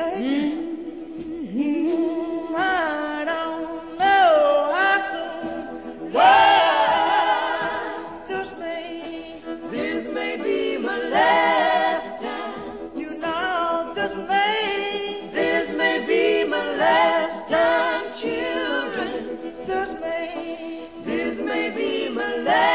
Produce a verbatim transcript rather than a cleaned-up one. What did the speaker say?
Mm-hmm. I don't know how soon. Whoa, this may, this may be my last time. You know, this may, this may be my last time, children. This may, this may be my last.